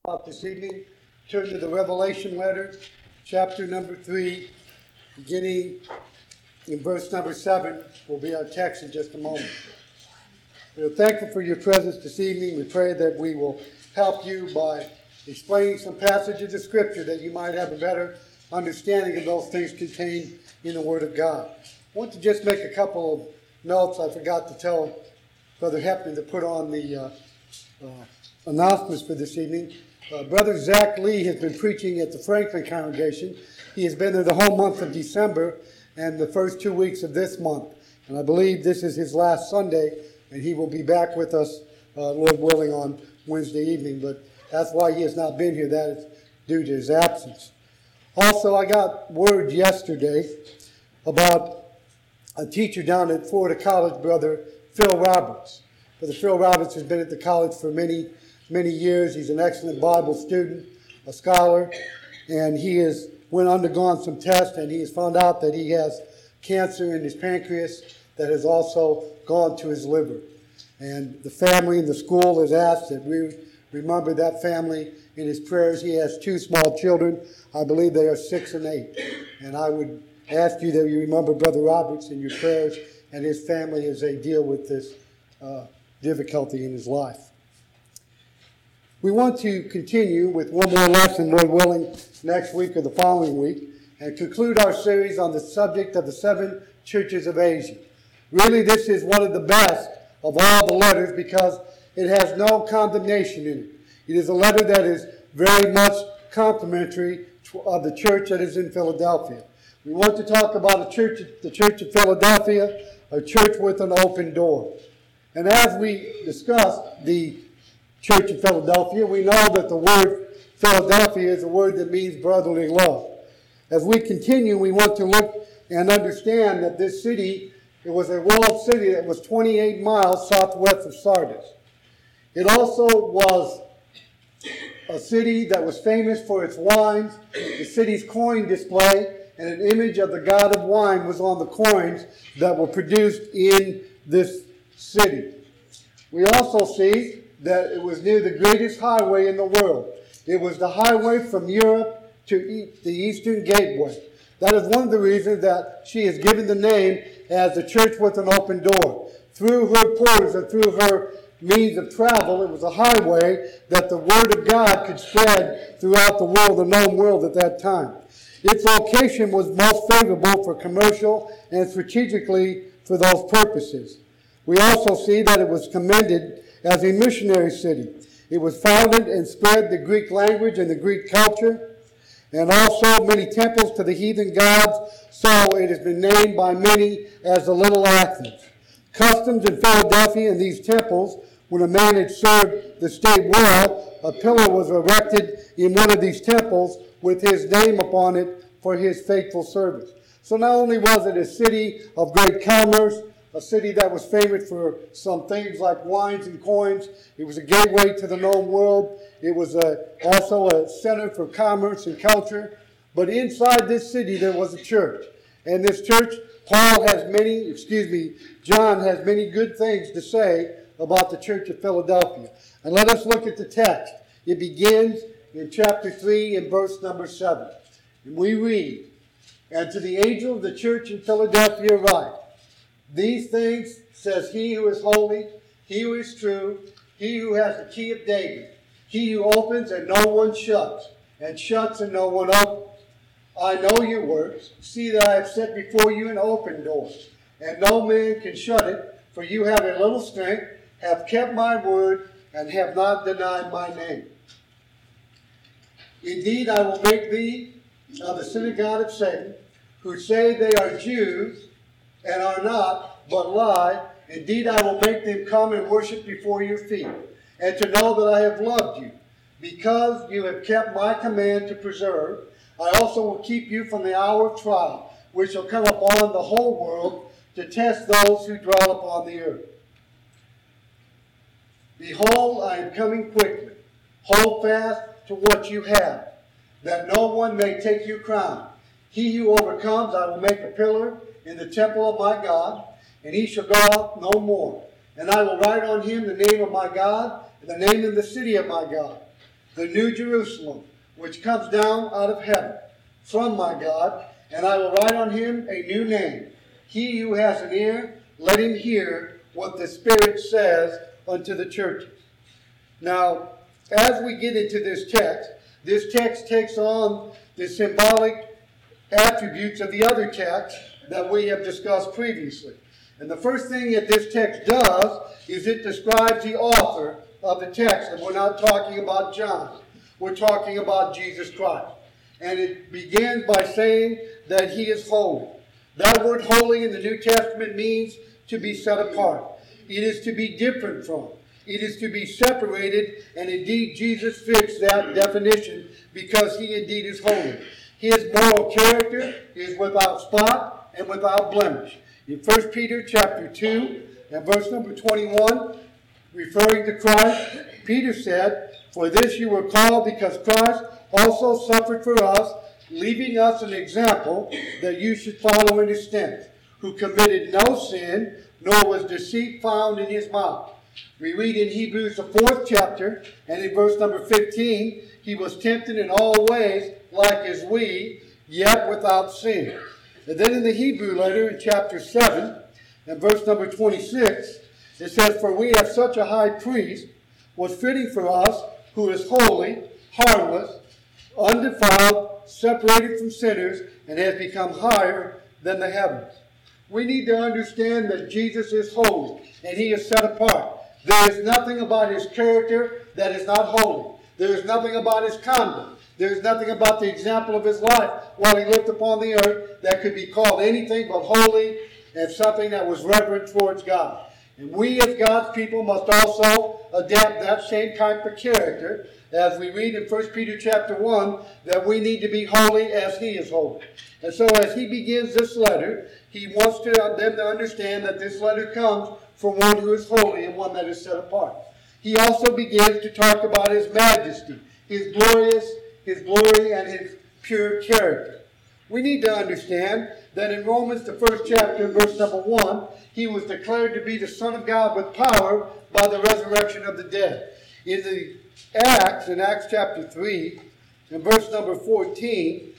This evening, turn to the Revelation letter, chapter number 3, beginning in verse number 7, will be our text in just a moment. We're thankful for your presence this evening. We pray that we will help you by explaining some passages of Scripture that you might have a better understanding of those things contained in the Word of God. I want to just make a couple of notes. I forgot to tell Brother Hepner to put on the announcements for this evening. Brother Zach Lee has been preaching at the Franklin congregation. He has been there the whole month of December and the first 2 weeks of this month. And I believe this is his last Sunday, and he will be back with us, Lord willing, on Wednesday evening. But that's why he has not been here. That is due to his absence. Also, I got word yesterday about a teacher down at Florida College, Brother Phil Roberts. Brother Phil Roberts has been at the college for many years. He's an excellent Bible student, a scholar, and he has undergone some tests, and he has found out that he has cancer in his pancreas that has also gone to his liver. And the family and the school has asked that we remember that family in his prayers. He has 2 small children. I believe they are 6 and 8. And I would ask you that you remember Brother Roberts in your prayers and his family as they deal with this difficulty in his life. We want to continue with one more lesson, Lord willing, next week or the following week, and conclude our series on the subject of the 7 churches of Asia. Really, this is one of the best of all the letters because it has no condemnation in it. It is a letter that is very much complimentary of the church that is in Philadelphia. We want to talk about the church of Philadelphia, a church with an open door. And as we discussed the Church of Philadelphia, we know that the word Philadelphia is a word that means brotherly love. As we continue, we want to look and understand that this city, it was a walled city that was 28 miles southwest of Sardis. It also was a city that was famous for its wines. The city's coin display and an image of the god of wine was on the coins that were produced in this city. We also see that it was near the greatest highway in the world. It was the highway from Europe to the Eastern Gateway. That is one of the reasons that she is given the name as the church with an open door. Through her portals and through her means of travel, it was a highway that the Word of God could spread throughout the world, the known world at that time. Its location was most favorable for commercial and strategically for those purposes. We also see that it was commended as a missionary city. It was founded and spread the Greek language and the Greek culture, and also many temples to the heathen gods, so it has been named by many as the Little Athens. Customs in Philadelphia in these temples, when a man had served the state well, a pillar was erected in one of these temples with his name upon it for his faithful service. So not only was it a city of great commerce, a city that was famous for some things like wines and coins. It was a gateway to the known world. It was also a center for commerce and culture. But inside this city, there was a church. And this church, John has many good things to say about the church of Philadelphia. And let us look at the text. It begins in chapter 3 and verse number 7. And we read, "And to the angel of the church in Philadelphia write, These things says he who is holy, he who is true, he who has the key of David, he who opens and no one shuts, and shuts and no one opens. I know your works. See that I have set before you an open door, and no man can shut it, for you have a little strength, have kept my word, and have not denied my name. Indeed, I will make thee of the synagogue of Satan, who say they are Jews, and are not, but lie. Indeed, I will make them come and worship before your feet, and to know that I have loved you. Because you have kept my command to preserve, I also will keep you from the hour of trial, which shall come upon the whole world, to test those who dwell upon the earth. Behold, I am coming quickly. Hold fast to what you have, that no one may take your crown. He who overcomes, I will make a pillar in the temple of my God, and he shall go out no more. And I will write on him the name of my God, and the name of the city of my God, the new Jerusalem, which comes down out of heaven from my God, and I will write on him a new name. He who has an ear, let him hear what the Spirit says unto the churches. Now, as we get into this text takes on the symbolic attributes of the other text that we have discussed previously. And the first thing that this text does is it describes the author of the text. And we're not talking about John. We're talking about Jesus Christ. And it begins by saying that he is holy. That word holy in the New Testament means to be set apart. It is to be different from. It is to be separated, and indeed Jesus fits that definition because he indeed is holy. His moral character is without spot and without blemish. In 1 Peter chapter 2 and verse number 21, referring to Christ, Peter said, "For this you were called, because Christ also suffered for us, leaving us an example that you should follow in his steps, who committed no sin, nor was deceit found in his mouth." We read in Hebrews the 4th chapter, and in verse number 15, he was tempted in all ways like as we, yet without sin. And then in the Hebrew letter in chapter 7 and verse number 26, it says, "For we have such a high priest, was fitting for us, who is holy, harmless, undefiled, separated from sinners, and has become higher than the heavens." We need to understand that Jesus is holy, and he is set apart. There is nothing about his character that is not holy. There is nothing about his conduct. There is nothing about the example of his life while he lived upon the earth that could be called anything but holy and something that was reverent towards God. And we as God's people must also adapt that same type of character, as we read in 1 Peter chapter 1, that we need to be holy as he is holy. And so as he begins this letter, he wants them to understand that this letter comes from one who is holy and one that is set apart. He also begins to talk about his majesty, his glory, and his pure character. We need to understand that in Romans, the 1st chapter, verse number 1, he was declared to be the Son of God with power by the resurrection of the dead. In Acts chapter 3, and verse number 14,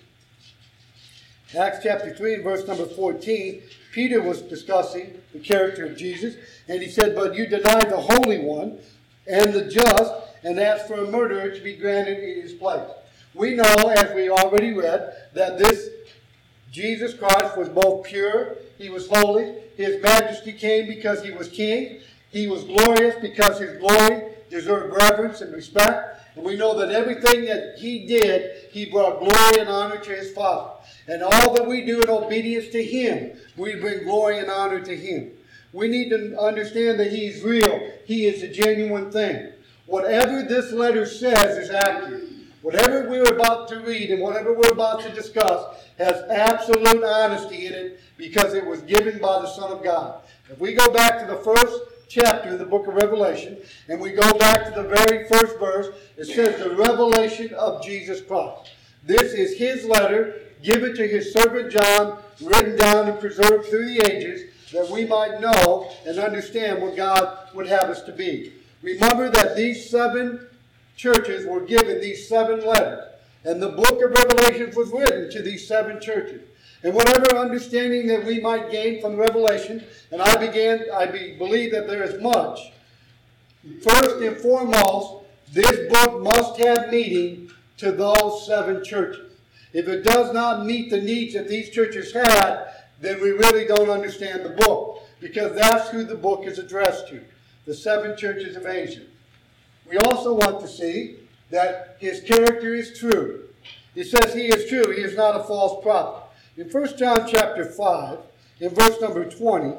Acts chapter 3 and verse number 14, Peter was discussing the character of Jesus, and he said, "But you deny the Holy One and the just, and ask for a murderer to be granted in his place." We know, as we already read, that this Jesus Christ was both pure, he was holy, his majesty came because he was king, he was glorious because his glory deserved reverence and respect, and we know that everything that he did, he brought glory and honor to his Father. And all that we do in obedience to him, we bring glory and honor to him. We need to understand that he's real. He is a genuine thing. Whatever this letter says is accurate. Whatever we're about to read and whatever we're about to discuss has absolute honesty in it because it was given by the Son of God. If we go back to the first chapter of the book of Revelation and we go back to the very first verse, it says the revelation of Jesus Christ. This is his letter given to his servant John, written down and preserved through the ages, that we might know and understand what God would have us to be. Remember that these 7 churches were given these 7 letters, and the book of Revelation was written to these 7 churches. And whatever understanding that we might gain from Revelation, and I believe that there is much, first and foremost, this book must have meaning to those 7 churches. If it does not meet the needs that these churches had, then we really don't understand the book, because that's who the book is addressed to, the 7 churches of Asia. We also want to see that his character is true. It says he is true. He is not a false prophet. In 1 John chapter 5, in verse number 20,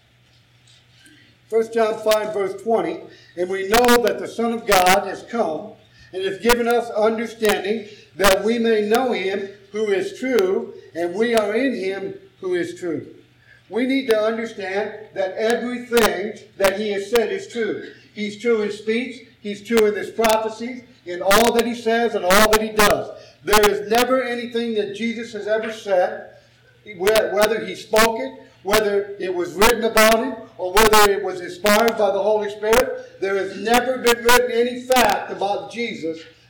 1 John 5, verse 20, "And we know that the Son of God has come and has given us understanding that we may know him who is true, and we are in him who is true." We need to understand that everything that he has said is true. He's true in speech. He's true in his prophecies, in all that he says and all that he does. There is never anything that Jesus has ever said, whether he spoke it, whether it was written about him, or whether it was inspired by the Holy Spirit. There has never been written any fact about Jesus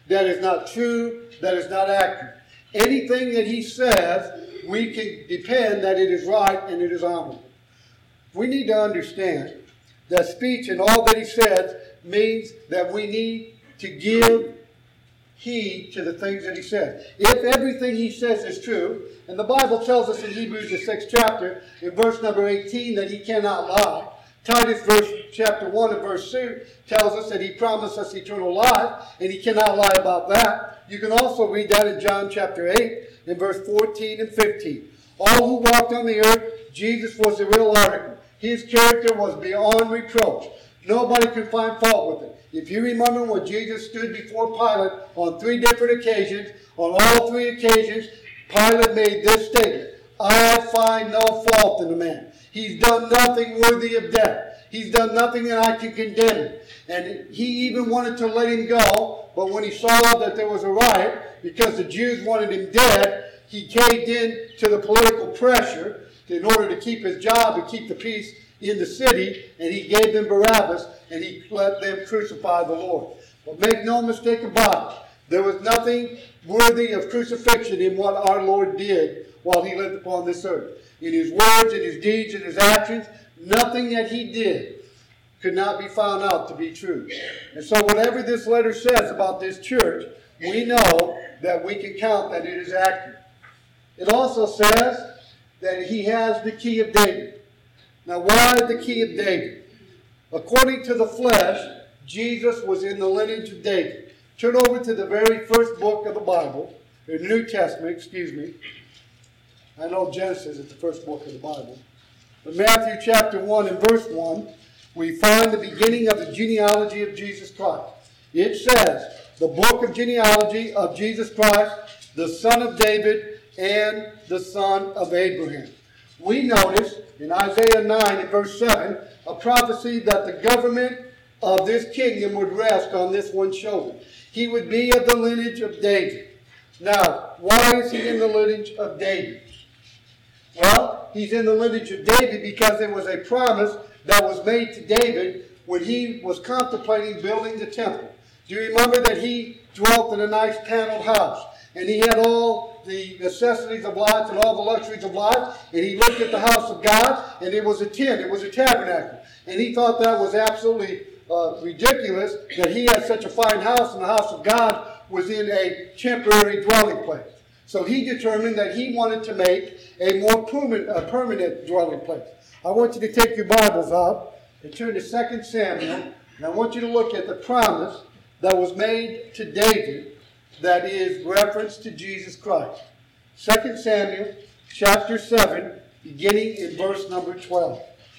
that is not true, that is not accurate. Anything that he says, we can depend that it is right and it is honorable. We need to understand that speech and all that he says means that we need to give heed to the things that he says. If everything he says is true, and the Bible tells us in Hebrews the 6th chapter, in verse number 18, that he cannot lie. Titus chapter 1 and verse 2 tells us that he promised us eternal life, and he cannot lie about that. You can also read that in John chapter 8, in verse 14 and 15. All who walked on the earth, Jesus was the real article. His character was beyond reproach. Nobody could find fault with it. If you remember when Jesus stood before Pilate on 3 different occasions, on all 3 occasions, Pilate made this statement: I find no fault in the man. He's done nothing worthy of death. He's done nothing that I can condemn him. And he even wanted to let him go, but when he saw that there was a riot, because the Jews wanted him dead, he caved in to the political pressure in order to keep his job and keep the peace in the city, and he gave them Barabbas, and he let them crucify the Lord. But make no mistake about it, there was nothing worthy of crucifixion in what our Lord did while he lived upon this earth. In his words, in his deeds, in his actions, nothing that he did could not be found out to be true. And so whatever this letter says about this church, we know that we can count that it is accurate. It also says that he has the key of David. Now, why the key of David? According to the flesh, Jesus was in the lineage of David. Turn over to the very first book of the Bible, the New Testament, excuse me. I know Genesis is the first book of the Bible. But Matthew chapter 1 and verse 1, we find the beginning of the genealogy of Jesus Christ. It says, the book of genealogy of Jesus Christ, the son of David and the son of Abraham. We notice in Isaiah 9 and verse 7, a prophecy that the government of this kingdom would rest on this one shoulder. He would be of the lineage of David. Now, why is he in the lineage of David? Well, he's in the lineage of David because there was a promise that was made to David when he was contemplating building the temple. Do you remember that he dwelt in a nice paneled house? And he had all the necessities of life and all the luxuries of life. And he looked at the house of God, and it was a tent. It was a tabernacle. And he thought that was absolutely ridiculous that he had such a fine house, and the house of God was in a temporary dwelling place. So he determined that he wanted to make a more permanent dwelling place. I want you to take your Bibles out and turn to 2 Samuel. And I want you to look at the promise that was made to David that is reference to Jesus Christ. 2 Samuel chapter 7, beginning in verse number 12.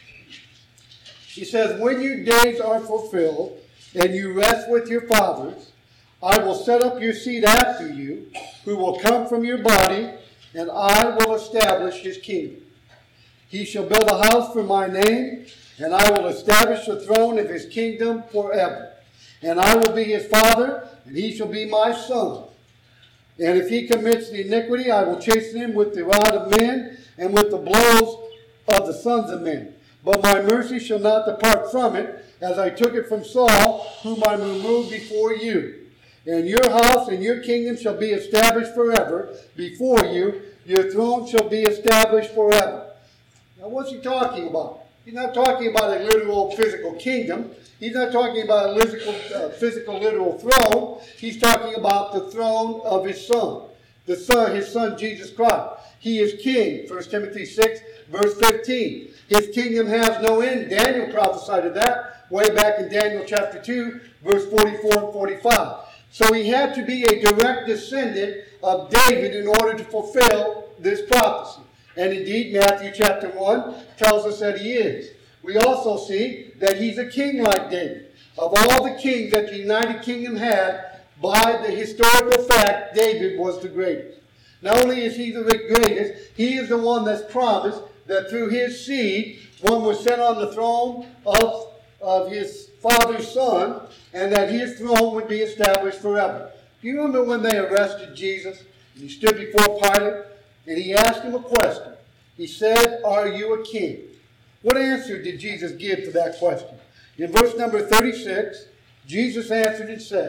He says, when your days are fulfilled and you rest with your fathers, I will set up your seed after you, who will come from your body, and I will establish his kingdom. He shall build a house for my name, and I will establish the throne of his kingdom forever. And I will be his father, and he shall be my son. And if he commits the iniquity, I will chasten him with the rod of men, and with the blows of the sons of men. But my mercy shall not depart from it, as I took it from Saul, whom I removed before you. And your house and your kingdom shall be established forever before you. Your throne shall be established forever. Now, what's he talking about? He's not talking about a literal physical kingdom. He's not talking about a physical literal throne. He's talking about the throne of his son. His son Jesus Christ. He is king. 1 Timothy 6, verse 15. His kingdom has no end. Daniel prophesied of that way back in Daniel chapter 2, verse 44 and 45. So he had to be a direct descendant of David in order to fulfill this prophecy. And indeed, Matthew chapter 1 tells us that he is. We also see that he's a king like David. Of all the kings that the United Kingdom had, by the historical fact, David was the greatest. Not only is he the greatest, he is the one that's promised that through his seed, one was set on the throne of his father's son, and that his throne would be established forever. Do you remember when they arrested Jesus? And he stood before Pilate, and he asked him a question. He said, are you a king? What answer did Jesus give to that question? In verse number 36, Jesus answered and said,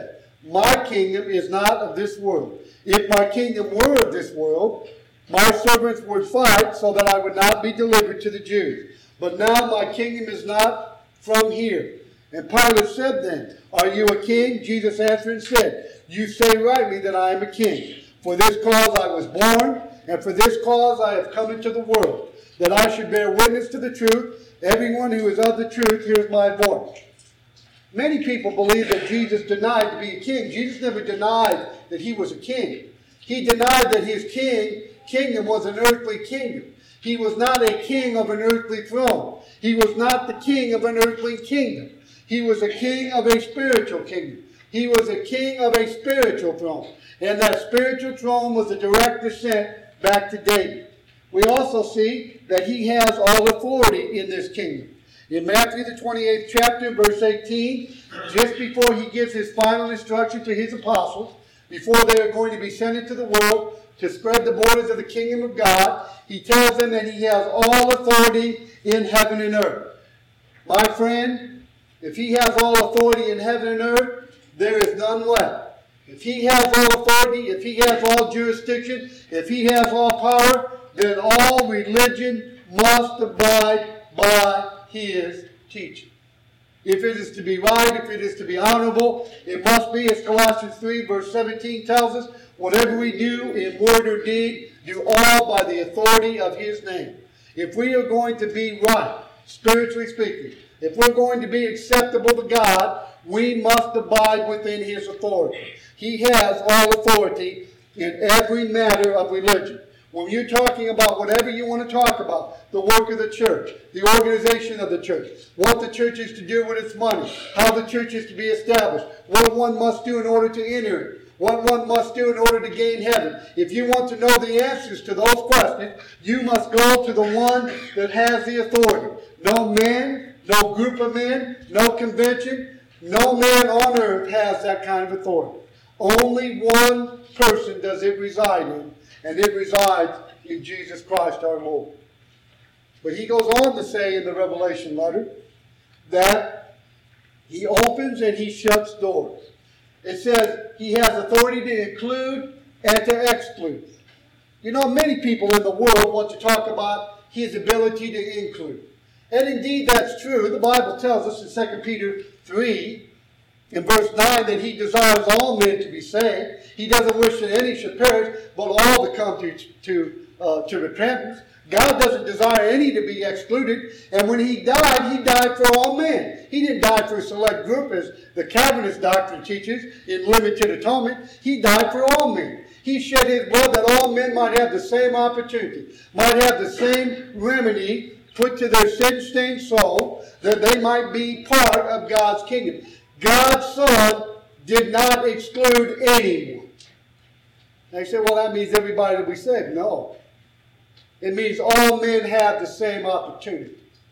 my kingdom is not of this world. If my kingdom were of this world, my servants would fight so that I would not be delivered to the Jews. But now my kingdom is not from here. And Pilate said then, Are you a king? Jesus answered and said, You say rightly that I am a king. For this cause I was born, and for this cause I have come into the world, that I should bear witness to the truth. Everyone who is of the truth hears my voice. Many people believe that Jesus denied to be a king. Jesus never denied that he was a king. He denied that his kingdom was an earthly kingdom. He was not a king of an earthly throne. He was not the king of an earthly kingdom. He was a king of a spiritual kingdom. He was a king of a spiritual throne. And that spiritual throne was a direct descent back to David. We also see that he has all authority in this kingdom. In Matthew the 28th chapter, verse 18, just before he gives his final instruction to his apostles, before they are going to be sent into the world to spread the borders of the kingdom of God, he tells them that he has all authority in heaven and earth. My friend, if he has all authority in heaven and earth, there is none left. If he has all authority, if he has all jurisdiction, if he has all power, then all religion must abide by his teaching. If it is to be right, if it is to be honorable, it must be, as Colossians 3 verse 17 tells us, whatever we do in word or deed, do all by the authority of his name. If we are going to be right, spiritually speaking, if we're going to be acceptable to God, we must abide within his authority. He has all authority in every matter of religion. When you're talking about whatever you want to talk about, the work of the church, the organization of the church, what the church is to do with its money, how the church is to be established, what one must do in order to enter it, what one must do in order to gain heaven. If you want to know the answers to those questions, you must go to the one that has the authority. No man, no group of men, no convention, no man on earth has that kind of authority. Only one person does it reside in, and it resides in Jesus Christ our Lord. But he goes on to say in the Revelation letter that he opens and he shuts doors. It says he has authority to include and to exclude. You know, many people in the world want to talk about his ability to include. And indeed that's true. The Bible tells us in 2 Peter 3 in verse 9 that he desires all men to be saved. He doesn't wish that any should perish, but all to come to repentance. God doesn't desire any to be excluded. And when he died for all men. He didn't die for a select group, as the Calvinist doctrine teaches in limited atonement. He died for all men. He shed his blood that all men might have the same opportunity, might have the same remedy put to their sin-stained soul, that they might be part of God's kingdom. God's Son did not exclude anyone. They say, well, that means everybody will be saved. No. It means all men have the same opportunity.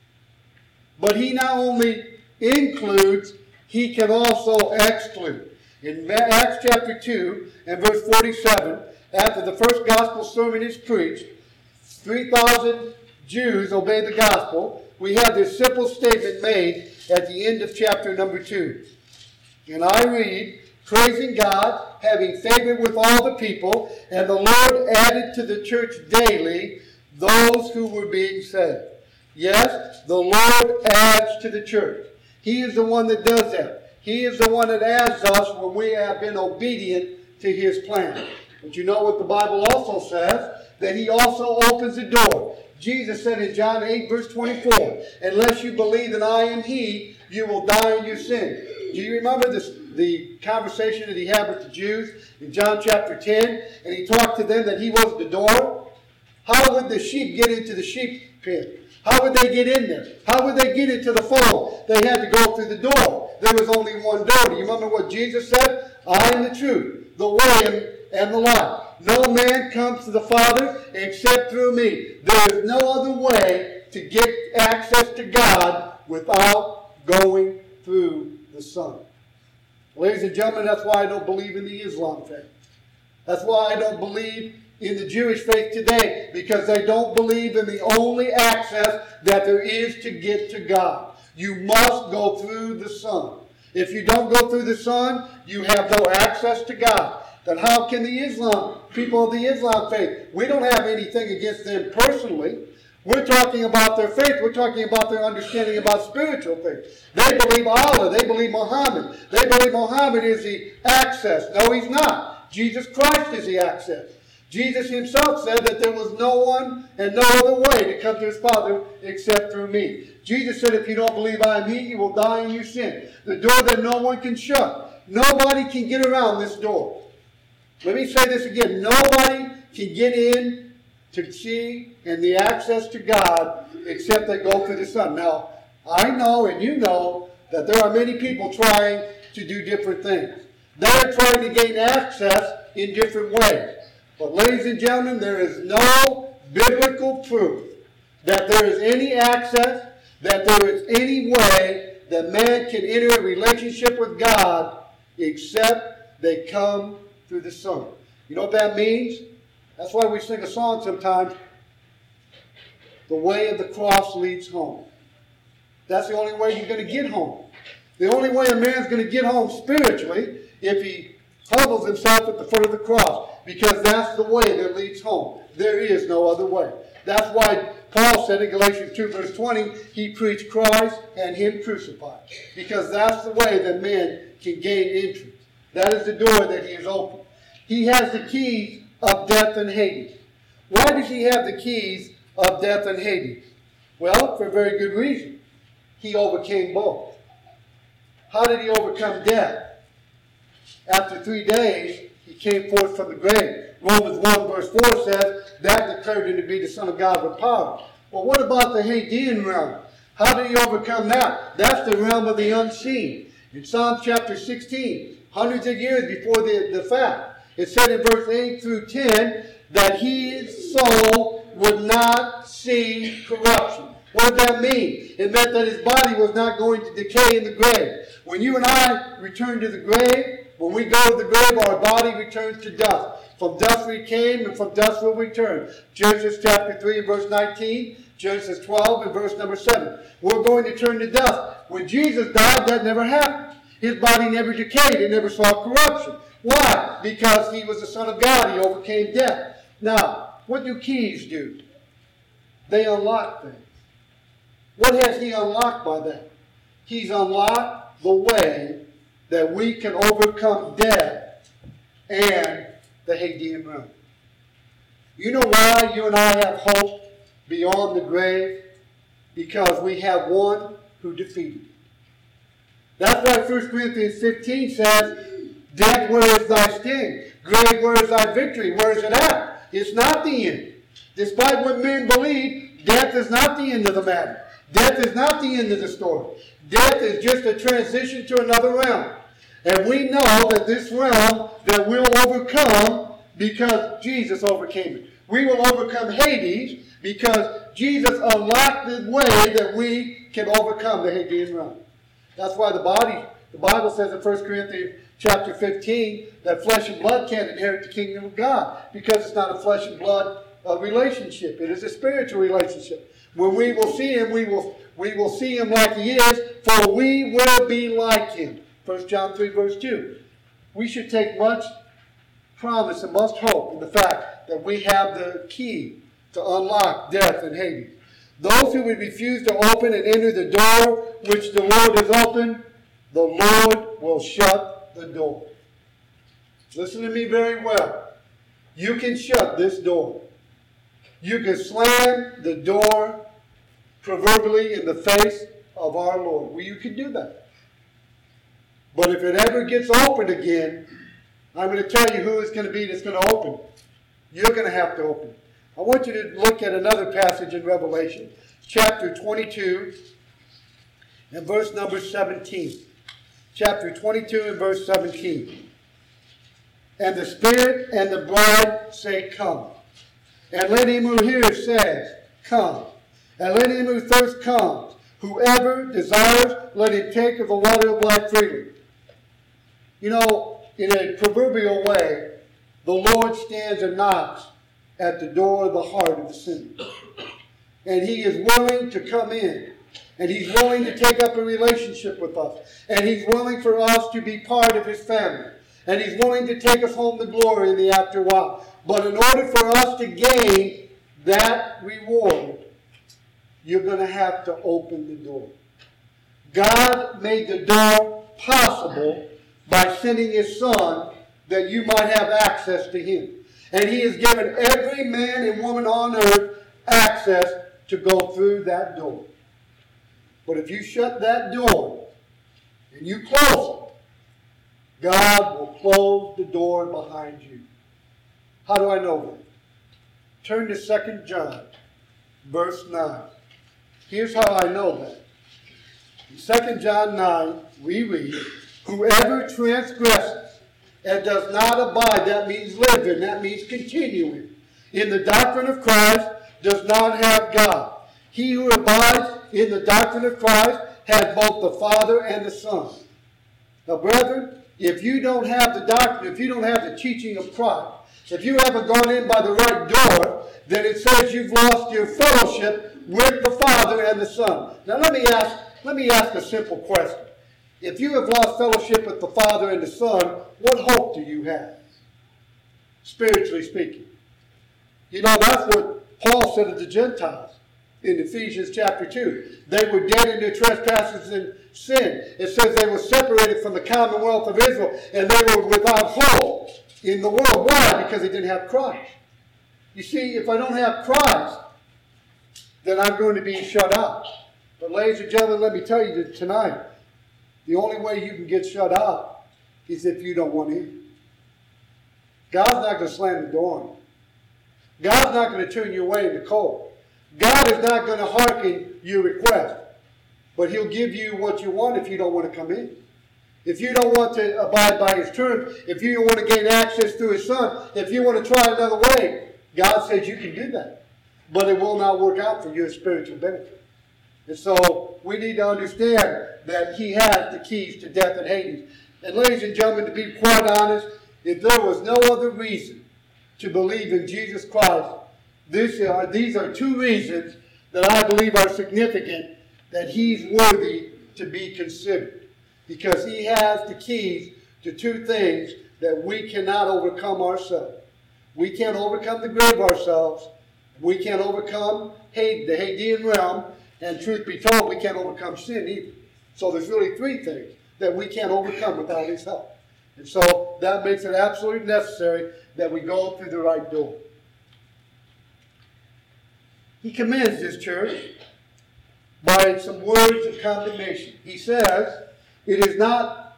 But he not only includes, he can also exclude. In Acts chapter 2 and verse 47, after the first gospel sermon is preached, 3,000 Jews obey the gospel. We have this simple statement made at the end of chapter number 2. And I read, praising God, having favor with all the people, and the Lord added to the church daily those who were being saved. Yes, the Lord adds to the church. He is the one that does that. He is the one that adds us when we have been obedient to his plan. But you know what the Bible also says? That he also opens the door. Jesus said in John 8 verse 24, unless you believe that I am he, you will die in your sin. Do you remember the conversation that he had with the Jews in John chapter 10? And he talked to them that he was the door. How would the sheep get into the sheep pen? How would they get in there? How would they get into the fold? They had to go through the door. There was only one door. Do you remember what Jesus said? I am the truth, the way, and the life. No man comes to the Father except through me. There is no other way to get access to God without going through the Son. Ladies and gentlemen, that's why I don't believe in the Islam faith. That's why I don't believe in the Jewish faith today, because they don't believe in the only access that there is to get to God. You must go through the Son. If you don't go through the Son, you have no access to God. Then how can the people of the Islam faith, we don't have anything against them personally. We're talking about their faith. We're talking about their understanding about spiritual things. They believe Allah. They believe Muhammad. They believe Muhammad is the access. No, he's not. Jesus Christ is the access. Jesus himself said that there was no one and no other way to come to his Father except through me. Jesus said, if you don't believe I am he, you will die in your sin. The door that no one can shut. Nobody can get around this door. Let me say this again. Nobody can get in to see and the access to God except they go through the Son. Now, I know and you know that there are many people trying to do different things. They're trying to gain access in different ways. But ladies and gentlemen, there is no biblical proof that there is any access, that there is any way that man can enter a relationship with God except they come through the Son. You know what that means? That's why we sing a song sometimes. The way of the cross leads home. That's the only way you're going to get home. The only way a man's going to get home spiritually if he humbles himself at the foot of the cross. Because that's the way that leads home. There is no other way. That's why Paul said in Galatians 2 verse 20, he preached Christ and him crucified. Because that's the way that man can gain entrance. That is the door that he has opened. He has the keys of death and Hades. Why does he have the keys of death and Hades? Well, for a very good reason. He overcame both. How did he overcome death? After 3 days, he came forth from the grave. Romans 1 verse 4 says, that declared him to be the Son of God with power. Well, what about the Hadean realm? How did he overcome that? That's the realm of the unseen. In Psalm chapter 16, hundreds of years before the fact, it said in verse 8 through 10 that his soul would not see corruption. What did that mean? It meant that his body was not going to decay in the grave. When you and I return to the grave, when we go to the grave, our body returns to dust. From dust we came, and from dust will we return. Genesis chapter 3 and verse 19. Genesis 12 and verse number 7. We're going to turn to dust. When Jesus died, that never happened. His body never decayed. It never saw corruption. Why? Because he was the Son of God. He overcame death. Now, what do keys do? They unlock things. What has he unlocked by that? He's unlocked the way that we can overcome death and the Hadean realm. You know why you and I have hope beyond the grave? Because we have one who defeated it. That's why 1 Corinthians 15 says, death, where is thy sting? Grave, where is thy victory? Where is it at? It's not the end. Despite what men believe, death is not the end of the matter. Death is not the end of the story. Death is just a transition to another realm. And we know that this realm that we'll overcome because Jesus overcame it. We will overcome Hades because Jesus unlocked the way that we can overcome the Hadean realm. That's why the Bible says in 1 Corinthians chapter 15 that flesh and blood can't inherit the kingdom of God because it's not a flesh and blood relationship. It is a spiritual relationship. When we will see him, we will see him like he is, for we will be like him. 1 John 3 verse 2. We should take much promise and much hope in the fact that we have the key to unlock death and Hades. Those who would refuse to open and enter the door which the Lord has opened, the Lord will shut the door. Listen to me very well. You can shut this door. You can slam the door proverbially in the face of our Lord. Well, you can do that. But if it ever gets open again, I'm going to tell you who it's going to be that's going to open. You're going to have to open it. I want you to look at another passage in Revelation, chapter 22 and verse number 17. Chapter 22 and verse 17. And the Spirit and the bride say, come. And let him who hears says, come. And let him who thirsts come. Whoever desires, let him take of the water of life freely. You know, in a proverbial way, the Lord stands and knocks at the door of the heart of the sinner. And he is willing to come in And he's willing to take up a relationship with us. And he's willing for us to be part of his family. And he's willing to take us home to glory in the after while. But in order for us to gain that reward, you're going to have to open the door. God made the door possible by sending his Son that you might have access to him. And he has given every man and woman on earth access to go through that door. But if you shut that door and you close it, God will close the door behind you. How do I know that? Turn to 2 John, verse 9. Here's how I know that. In 2 John 9, we read, whoever transgresses and does not abide, that means live in, that means continue in the doctrine of Christ, does not have God. He who abides in the doctrine of Christ has both the Father and the Son. Now, brethren, if you don't have the doctrine, if you don't have the teaching of Christ, if you haven't gone in by the right door, then it says you've lost your fellowship with the Father and the Son. Now, let me ask a simple question. If you have lost fellowship with the Father and the Son, what hope do you have? Spiritually speaking. You know, that's what Paul said to the Gentiles in Ephesians chapter 2. They were dead in their trespasses and sin. It says they were separated from the commonwealth of Israel and they were without hope in the world. Why? Because they didn't have Christ. You see, if I don't have Christ, then I'm going to be shut out. But ladies and gentlemen, let me tell you that tonight, the only way you can get shut out is if you don't want in. God's not going to slam the door on you. God's not going to turn you away in the cold. God is not going to hearken your request. But he'll give you what you want if you don't want to come in. If you don't want to abide by his terms, if you don't want to gain access through his Son, if you want to try another way, God says you can do that. But it will not work out for your spiritual benefit. And so we need to understand that he has the keys to death and Hades. And ladies and gentlemen, to be quite honest, if there was no other reason to believe in Jesus Christ, these are two reasons that I believe are significant, that he's worthy to be considered. Because he has the keys to two things that we cannot overcome ourselves. We can't overcome the grave ourselves. We can't overcome the Hadean realm. And truth be told, we can't overcome sin either. So there's really three things that we can't overcome without his help. And so that makes it absolutely necessary that we go through the right door. He commends this church by some words of condemnation. He says, it is not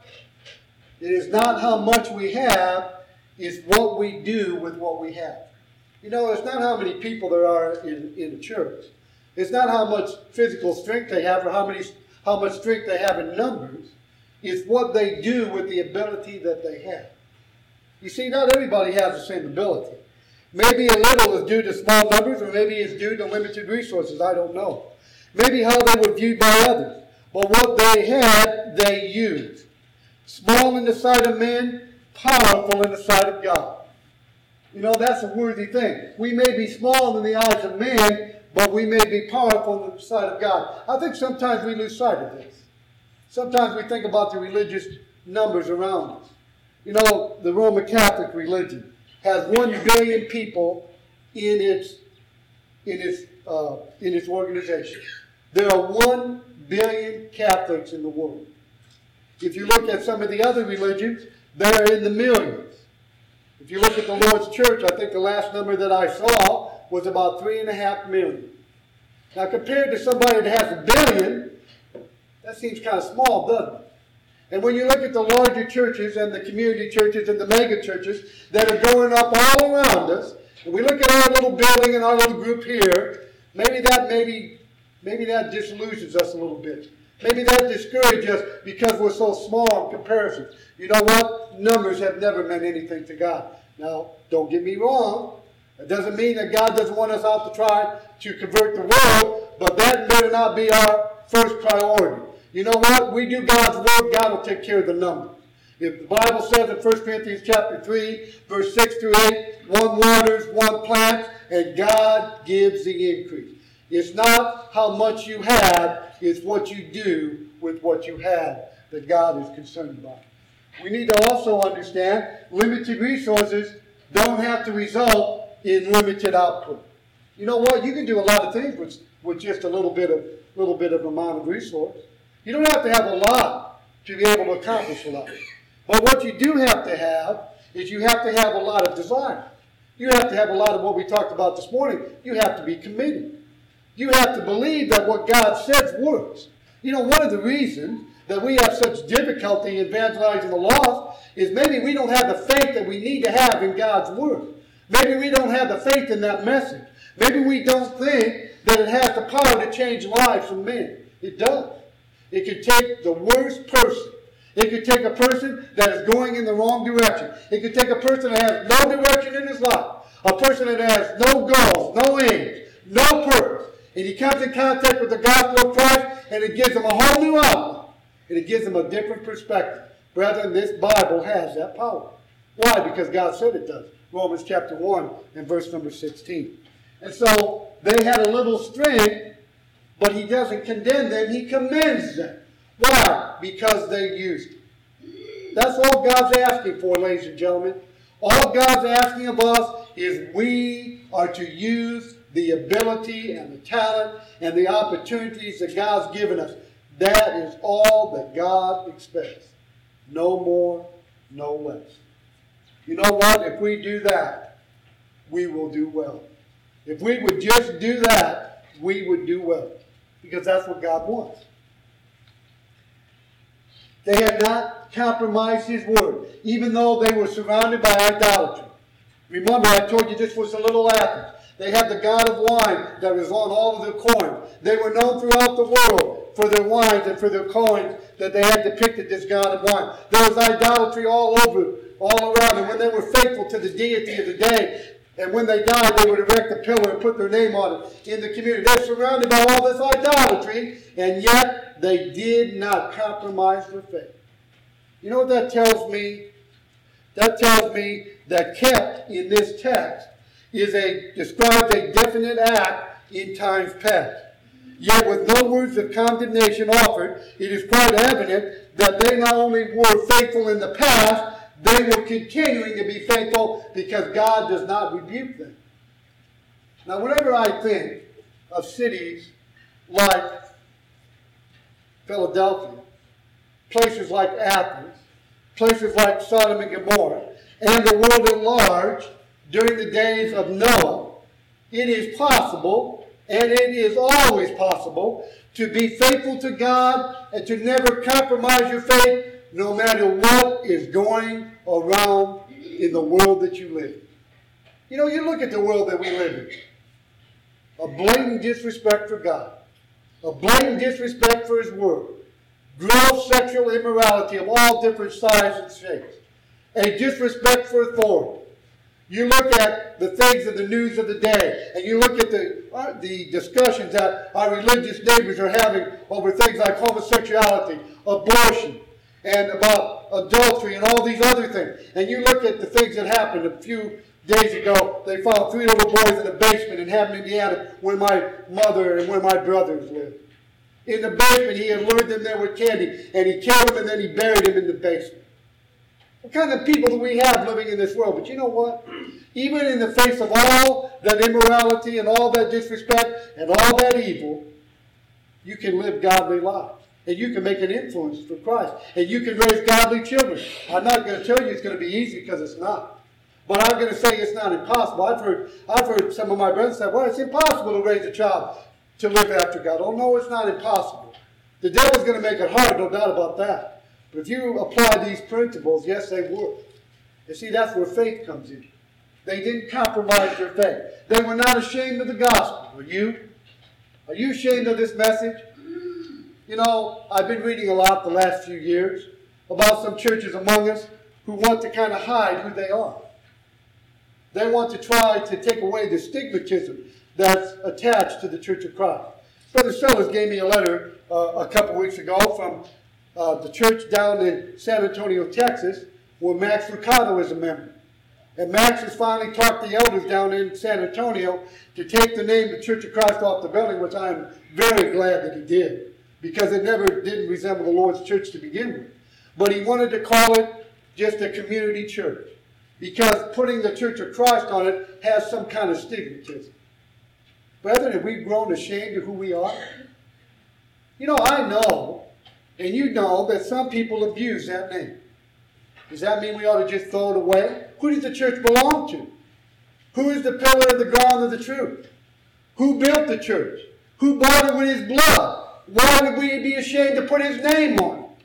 how much we have, it's what we do with what we have. You know, it's not how many people there are in a church. It's not how much physical strength they have or how much strength they have in numbers. It's what they do with the ability that they have. You see, not everybody has the same ability. Maybe a little is due to small numbers, or maybe it's due to limited resources. I don't know. Maybe how they were viewed by others. But what they had, they used. Small in the sight of men, powerful in the sight of God. You know, that's a worthy thing. We may be small in the eyes of man, but we may be powerful in the sight of God. I think sometimes we lose sight of this. Sometimes we think about the religious numbers around us. You know, the Roman Catholic religion has 1 billion people in its organization. There are 1 billion Catholics in the world. If you look at some of the other religions, they're in the millions. If you look at the Lord's Church, I think the last number that I saw was about 3.5 million. Now, compared to somebody that has 1 billion, that seems kind of small, doesn't it? And when you look at the larger churches and the community churches and the mega churches that are going up all around us, and we look at our little building and our little group here, maybe that disillusions us a little bit. Maybe that discourages us because we're so small in comparison. You know what? Numbers have never meant anything to God. Now, don't get me wrong. It doesn't mean that God doesn't want us out to try to convert the world, but that better not be our first priority. You know what? We do God's work, God will take care of the number. If the Bible says in 1 Corinthians chapter 3, verse 6 through 8, one waters, one plants, and God gives the increase. It's not how much you have, it's what you do with what you have that God is concerned about. We need to also understand limited resources don't have to result in limited output. You know what? You can do a lot of things with just a little bit of amount of resource. You don't have to have a lot to be able to accomplish a lot. But what you do have to have is you have to have a lot of desire. You have to have a lot of what we talked about this morning. You have to be committed. You have to believe that what God says works. You know, one of the reasons that we have such difficulty evangelizing the lost is maybe we don't have the faith that we need to have in God's word. Maybe we don't have the faith in that message. Maybe we don't think that it has the power to change lives of men. It does. It could take the worst person. It could take a person that is going in the wrong direction. It could take a person that has no direction in his life. A person that has no goals, no aims, no purpose. And he comes in contact with the gospel of Christ, and it gives him a whole new outlook. And it gives him a different perspective. Brethren, this Bible has that power. Why? Because God said it does. Romans chapter 1 and verse number 16. And so they had a little strength, but he doesn't condemn them. He commends them. Why? Because they used it. That's all God's asking for, ladies and gentlemen. All God's asking of us is we are to use the ability and the talent and the opportunities that God's given us. That is all that God expects. No more, no less. You know what? If we do that, we will do well. If we would just do that, we would do well. Because that's what God wants. They had not compromised his word, even though they were surrounded by idolatry. Remember, I told you this was a little Athens. They had the god of wine that was on all of their coins. They were known throughout the world for their wines and for their coins that they had depicted this god of wine. There was idolatry all over, all around. And when they were faithful to the deity of the day, and when they died, they would erect a pillar and put their name on it in the community. They're surrounded by all this idolatry, and yet they did not compromise their faith. You know what that tells me? That tells me that kept in this text describes a definite act in times past. Yet with no words of condemnation offered, it is quite evident that they not only were faithful in the past, they were continuing to be faithful because God does not rebuke them. Now, whenever I think of cities like Philadelphia, places like Athens, places like Sodom and Gomorrah, and the world at large during the days of Noah, it is possible, and it is always possible, to be faithful to God and to never compromise your faith no matter what is going around in the world that you live in. You know, you look at the world that we live in. A blatant disrespect for God. A blatant disrespect for his word. Gross sexual immorality of all different sizes and shapes. A disrespect for authority. You look at the things in the news of the day, and you look at the discussions that our religious neighbors are having over things like homosexuality, abortion, and about adultery and all these other things. And you look at the things that happened a few days ago. They found 3 little boys in a basement in Hammond, Indiana, where my mother and where my brothers lived. In the basement, he had lured them there with candy, and he killed them, and then he buried them in the basement. What kind of people do we have living in this world? But you know what? Even in the face of all that immorality and all that disrespect and all that evil, you can live godly lives. And you can make an influence for Christ. And you can raise godly children. I'm not going to tell you it's going to be easy because it's not. But I'm going to say it's not impossible. I've heard some of my brothers say, well, it's impossible to raise a child to live after God. Oh, no, it's not impossible. The devil's going to make it hard, no doubt about that. But if you apply these principles, yes, they work. You see, that's where faith comes in. They didn't compromise their faith. They were not ashamed of the gospel. Are you? Are you ashamed of this message? You know, I've been reading a lot the last few years about some churches among us who want to kind of hide who they are. They want to try to take away the stigmatism that's attached to the Church of Christ. Brother Sellers gave me a letter a couple weeks ago from the church down in San Antonio, Texas, where Max Lucado is a member. And Max has finally talked the elders down in San Antonio to take the name of Church of Christ off the building, which I am very glad that he did, because it never didn't resemble the Lord's church to begin with. But he wanted to call it just a community church, because putting the Church of Christ on it has some kind of stigmatism. Brethren, have we grown ashamed of who we are? You know, I know, and you know, that some people abuse that name. Does that mean we ought to just throw it away? Who does the church belong to? Who is the pillar of the ground of the truth? Who built the church? Who bought it with his blood? Why would we be ashamed to put his name on it?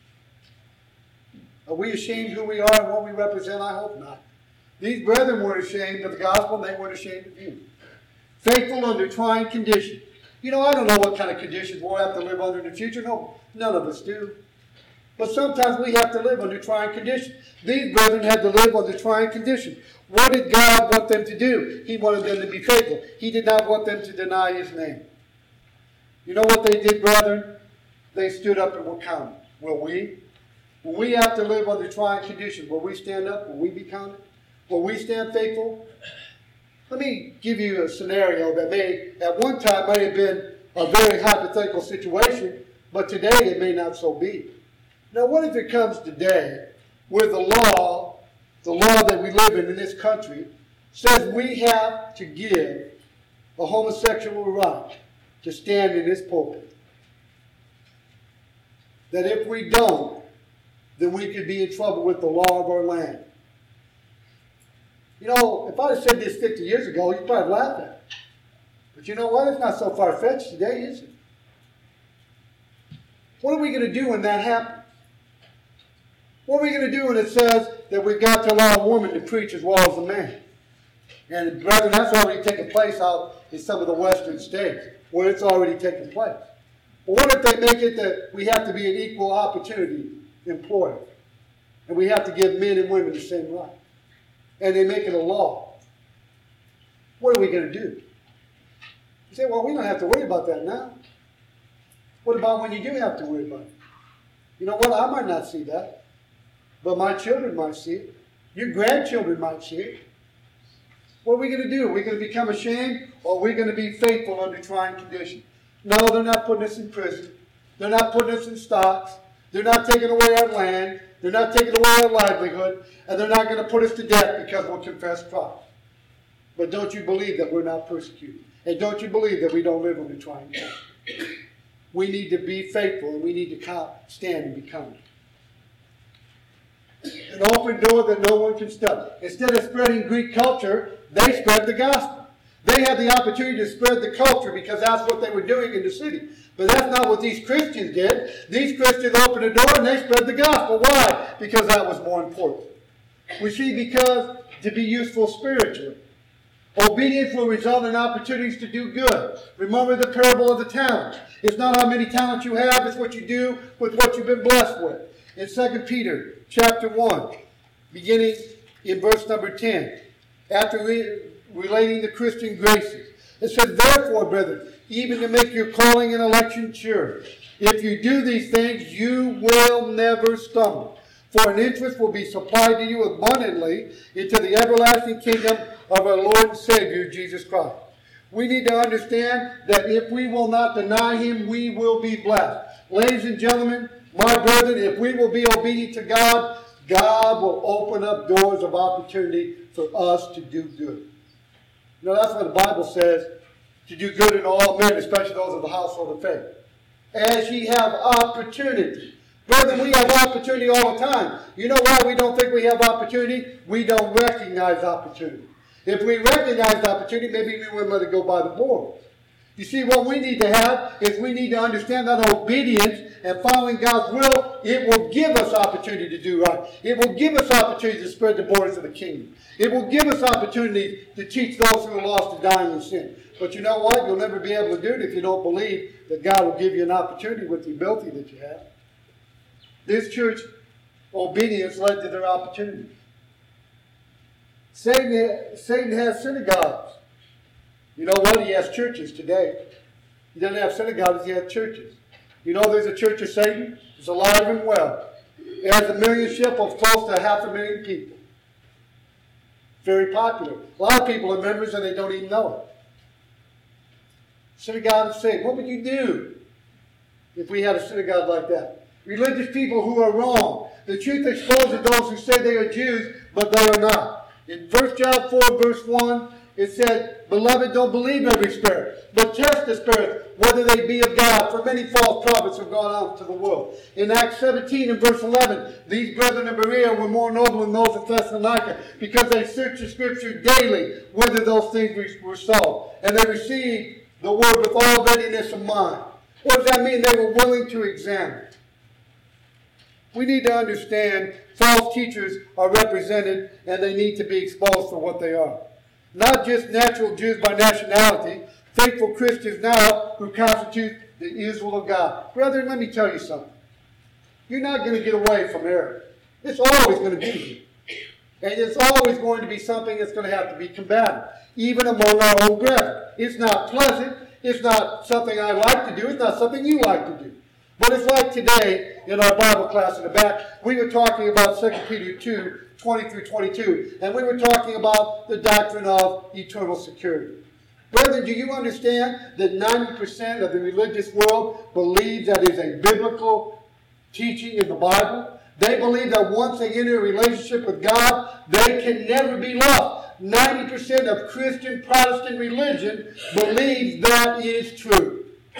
Are we ashamed of who we are and what we represent? I hope not. These brethren weren't ashamed of the gospel, and they weren't ashamed of you. Faithful under trying conditions. You know, I don't know what kind of conditions we'll have to live under in the future. No, none of us do. But sometimes we have to live under trying conditions. These brethren had to live under trying conditions. What did God want them to do? He wanted them to be faithful. He did not want them to deny his name. You know what they did, brethren? They stood up and were counted. Will we? When we have to live under trying conditions, will we stand up? Will we be counted? Will we stand faithful? Let me give you a scenario that may, at one time, may have been a very hypothetical situation, but today it may not so be. Now, what if it comes today where the law that we live in this country, says we have to give a homosexual right to stand in this pulpit? That if we don't, then we could be in trouble with the law of our land. You know, if I had said this 50 years ago, you'd probably laugh at it. But you know what? It's not so far-fetched today, is it? What are we going to do when that happens? What are we going to do when it says that we've got to allow a woman to preach as well as a man? And brethren, that's already taken place out in some of the western states, where it's already taken place. But what if they make it that we have to be an equal opportunity employer, and we have to give men and women the same right, and they make it a law? What are we going to do? You say, well, we don't have to worry about that now. What about when you do have to worry about it? You know what? I might not see that, but my children might see it. Your grandchildren might see it. What are we going to do? Are we going to become ashamed, or are we going to be faithful under trying conditions? No, they're not putting us in prison. They're not putting us in stocks. They're not taking away our land. They're not taking away our livelihood. And they're not going to put us to death because we'll confess Christ. But don't you believe that we're not persecuted? And don't you believe that we don't live under trying conditions? We need to be faithful, and we need to stand and be counted. An open door that no one can stop. Instead of spreading Greek culture, they spread the gospel. They had the opportunity to spread the culture because that's what they were doing in the city. But that's not what these Christians did. These Christians opened the door and they spread the gospel. Why? Because that was more important. We see, because to be useful spiritually. Obedience will result in opportunities to do good. Remember the parable of the talents. It's not how many talents you have, it's what you do with what you've been blessed with. In 2 Peter chapter 1, beginning in verse number 10, after relating the Christian graces, it says, therefore, brethren, even to make your calling and election sure, if you do these things, you will never stumble. For an interest will be supplied to you abundantly into the everlasting kingdom of our Lord and Savior, Jesus Christ. We need to understand that if we will not deny him, we will be blessed. Ladies and gentlemen, my brethren, if we will be obedient to God, God will open up doors of opportunity for us to do good. You know, that's what the Bible says, to do good in all men, especially those of the household of faith. As ye have opportunity. Brethren, we have opportunity all the time. You know why we don't think we have opportunity? We don't recognize opportunity. If we recognize opportunity, maybe we wouldn't let it go by the board. You see, what we need to have is we need to understand that obedience and following God's will, it will give us opportunity to do right. It will give us opportunity to spread the borders of the kingdom. It will give us opportunity to teach those who are lost to dying in sin. But you know what? You'll never be able to do it if you don't believe that God will give you an opportunity with the ability that you have. This church obedience led to their opportunities. Satan has synagogues. You know what? He has churches today. He doesn't have synagogues, he has churches. You know there's a church of Satan? It's alive and well. It has a membership of close to 500,000 people. Very popular. A lot of people are members and they don't even know it. Synagogue of Satan. What would you do if we had a synagogue like that? Religious people who are wrong. The truth exposes those who say they are Jews, but they are not. In 1 John 4, verse 1, it said, "Beloved, don't believe every spirit, but test the spirits, whether they be of God, for many false prophets have gone out into the world." In Acts 17 and verse 11, "These brethren of Berea were more noble than those of Thessalonica, because they searched the Scripture daily, whether those things were so. And they received the word with all readiness of mind." What does that mean? They were willing to examine. We need to understand false teachers are represented and they need to be exposed for what they are. Not just natural Jews by nationality, faithful Christians now who constitute the Israel of God. Brethren, let me tell you something. You're not going to get away from error. It's always going to be here. And it's always going to be something that's going to have to be combated, even among our own brethren. It's not pleasant. It's not something I like to do. It's not something you like to do. But it's like today in our Bible class in the back, we were talking about 2 Peter 2, 20 through 22, and we were talking about the doctrine of eternal security. Brethren, do you understand that 90% of the religious world believes that is a biblical teaching in the Bible? They believe that once they enter a relationship with God, they can never be lost. 90% of Christian Protestant religion believes that is true.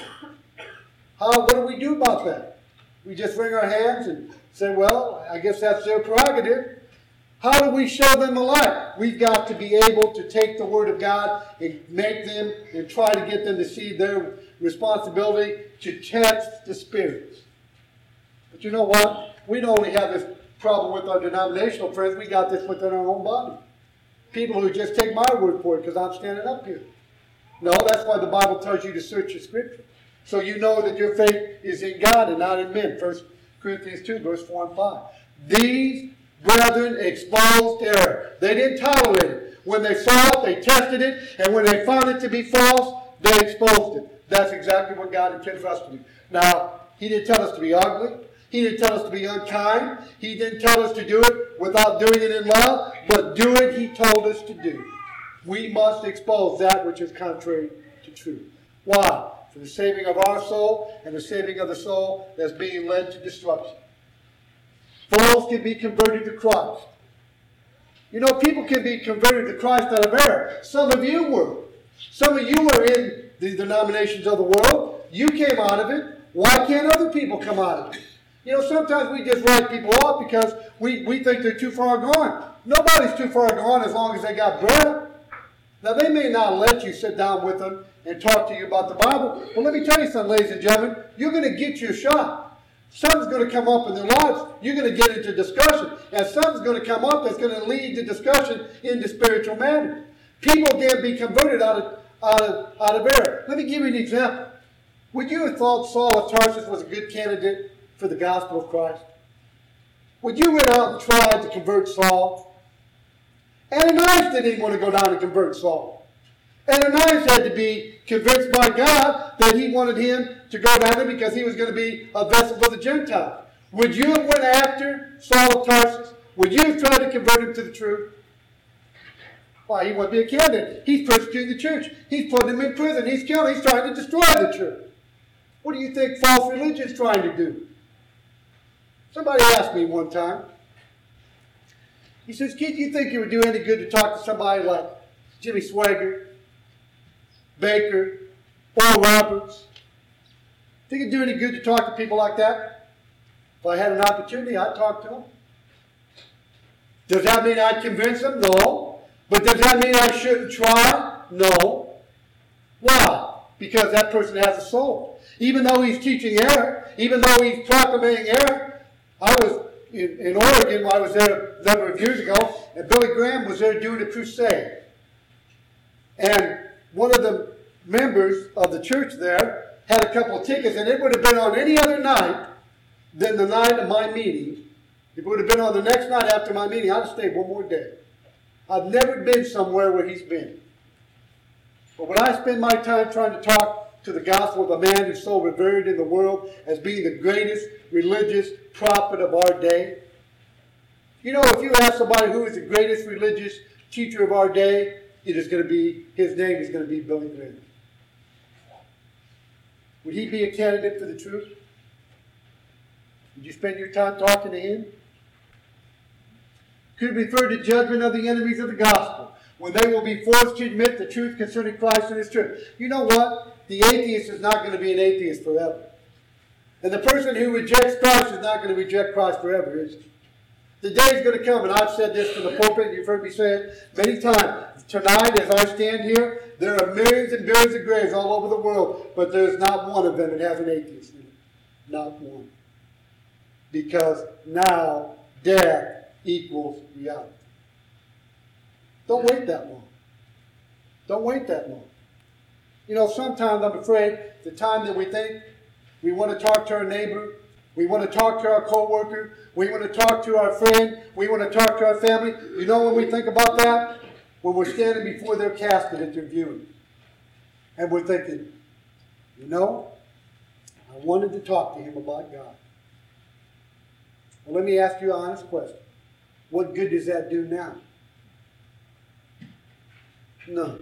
What do we do about that? We just wring our hands and say, well, I guess that's their prerogative. How do we show them the light? We've got to be able to take the Word of God and make them and try to get them to see their responsibility to test the spirits. But you know what? We don't only have this problem with our denominational friends. We got this within our own body. People who just take my word for it because I'm standing up here. No, that's why the Bible tells you to search the Scripture. So you know that your faith is in God and not in men. 1 Corinthians 2, verse 4 and 5. These brethren exposed error. They didn't tolerate it. When they saw it, they tested it. And when they found it to be false, they exposed it. That's exactly what God intended for us to do. Now, He didn't tell us to be ugly. He didn't tell us to be unkind. He didn't tell us to do it without doing it in love. But do it, He told us to do. We must expose that which is contrary to truth. Why? For the saving of our soul and the saving of the soul that's being led to destruction. Fools can be converted to Christ. You know, people can be converted to Christ out of error. Some of you were. Some of you were in the denominations of the world. You came out of it. Why can't other people come out of it? You know, sometimes we just write people off because we think they're too far gone. Nobody's too far gone as long as they got bread. Now, they may not let you sit down with them and talk to you about the Bible. Well, let me tell you something, ladies and gentlemen. You're going to get your shot. Something's going to come up in their lives. You're going to get into discussion. And something's going to come up that's going to lead the discussion into spiritual matters. People can't be converted out of error. Let me give you an example. Would you have thought Saul of Tarsus was a good candidate for the gospel of Christ? Would you went out and tried to convert Saul? Ananias didn't even want to go down and convert Saul. Ananias had to be convinced by God that He wanted him to go down there because he was going to be a vessel for the Gentiles. Would you have went after Saul of Tarsus? Would you have tried to convert him to the truth? Why, he wouldn't be a candidate. He's persecuting the church. He's putting him in prison. He's killing. He's trying to destroy the church. What do you think false religion is trying to do? Somebody asked me one time. He says, "Kid, you think it would do any good to talk to somebody like Jimmy Swaggart, Baker, Oral Roberts? Think it'd do any good to talk to people like that? If I had an opportunity, I'd talk to them. Does that mean I'd convince them? No. But does that mean I shouldn't try? No. Why? Because that person has a soul. Even though he's teaching error, even though he's proclamating error, I was in Oregon, I was there a number of years ago, and Billy Graham was there doing a crusade. And one of the members of the church there had a couple of tickets, and it would have been on any other night than the night of my meeting. If it would have been on the next night after my meeting, I'd have stayed one more day. I've never been somewhere where he's been. But when I spend my time trying to talk to the gospel of a man who's so revered in the world as being the greatest religious prophet of our day, you know, if you ask somebody who is the greatest religious teacher of our day, his name is going to be Billy Graham. Would he be a candidate for the truth? Would you spend your time talking to him? Could refer to judgment of the enemies of the gospel, when they will be forced to admit the truth concerning Christ and his truth. You know what? The atheist is not going to be an atheist forever. And the person who rejects Christ is not going to reject Christ forever, is he? The day is going to come, and I've said this from the pulpit, and you've heard me say it many times. Tonight, as I stand here, there are millions and billions of graves all over the world, but there's not one of them that has an atheist in it. Not one. Because now, death equals reality. Don't wait that long. Don't wait that long. You know, sometimes I'm afraid the time that we think we want to talk to our neighbor, we want to talk to our coworker, we want to talk to our friend, we want to talk to our family. You know when we think about that? When we're standing before their casket at their viewing. And we're thinking, you know, I wanted to talk to him about God. Well, let me ask you an honest question. What good does that do now? None.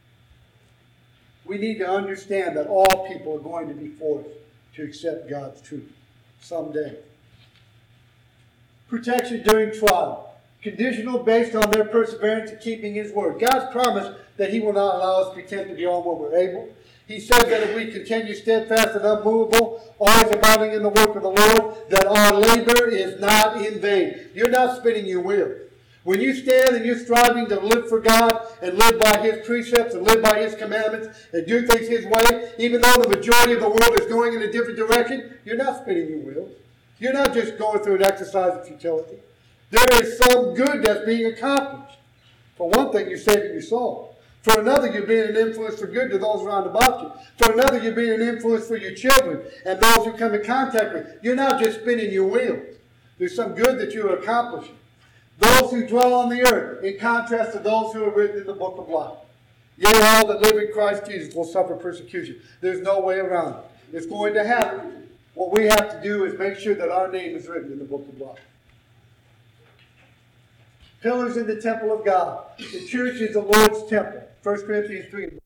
We need to understand that all people are going to be forced to accept God's truth someday. Protection during trial. Conditional based on their perseverance in keeping his word. God's promised that he will not allow us to pretend to be all what we're able. He says that if we continue steadfast and unmovable, always abounding in the work of the Lord, that our labor is not in vain. You're not spinning your wheels. When you stand and you're striving to live for God and live by his precepts and live by his commandments and do things his way, even though the majority of the world is going in a different direction, you're not spinning your wheels. You're not just going through an exercise of futility. There is some good that's being accomplished. For one thing, you're saving your soul. For another, you're being an influence for good to those around about you. For another, you're being an influence for your children and those who come in contact with. You're not just spinning your wheels. There's some good that you're accomplishing. Those who dwell on the earth, in contrast to those who are written in the book of life. Yea, all that live in Christ Jesus will suffer persecution. There's no way around it. It's going to happen. What we have to do is make sure that our name is written in the book of life. Pillars in the temple of God. The church is the Lord's temple. 1 Corinthians 3.